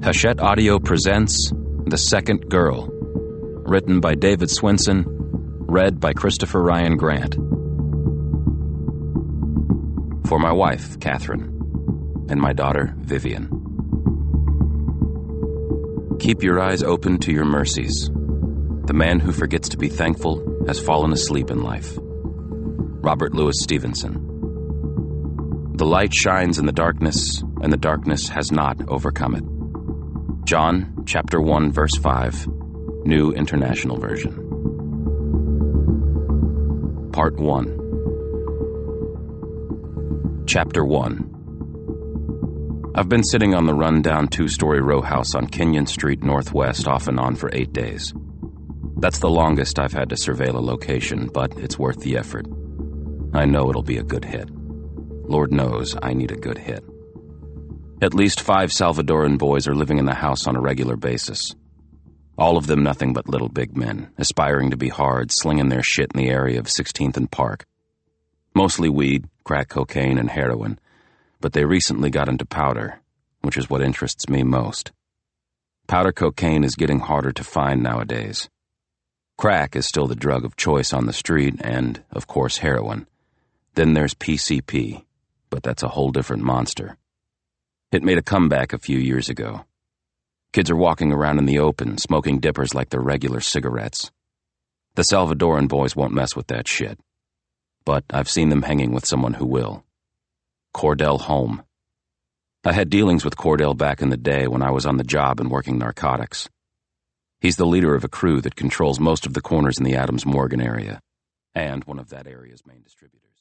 Hachette Audio presents The Second Girl, written by David Swinson, read by Christopher Ryan Grant. For my wife, Catherine, and my daughter, Vivian. Keep your eyes open to your mercies. The man who forgets to be thankful has fallen asleep in life. Robert Louis Stevenson. The light shines in the darkness, and the darkness has not overcome it. John, chapter 1, verse 5, New International Version. Part 1. Chapter 1. I've been sitting on the run-down two-story row house on Kenyon Street Northwest off and on for 8 days. That's the longest I've had to surveil a location, but it's worth the effort. I know it'll be a good hit. Lord knows I need a good hit. At least 5 Salvadoran boys are living in the house on a regular basis. All of them nothing but little big men, aspiring to be hard, slinging their shit in the area of 16th and Park. Mostly weed, crack cocaine, and heroin, but they recently got into powder, which is what interests me most. Powder cocaine is getting harder to find nowadays. Crack is still the drug of choice on the street and, of course, heroin. Then there's PCP, but that's a whole different monster. It made a comeback a few years ago. Kids are walking around in the open, smoking dippers like they're regular cigarettes. The Salvadoran boys won't mess with that shit. But I've seen them hanging with someone who will. Cordell Holm. I had dealings with Cordell back in the day when I was on the job and working narcotics. He's the leader of a crew that controls most of the corners in the Adams Morgan area, and one of that area's main distributors.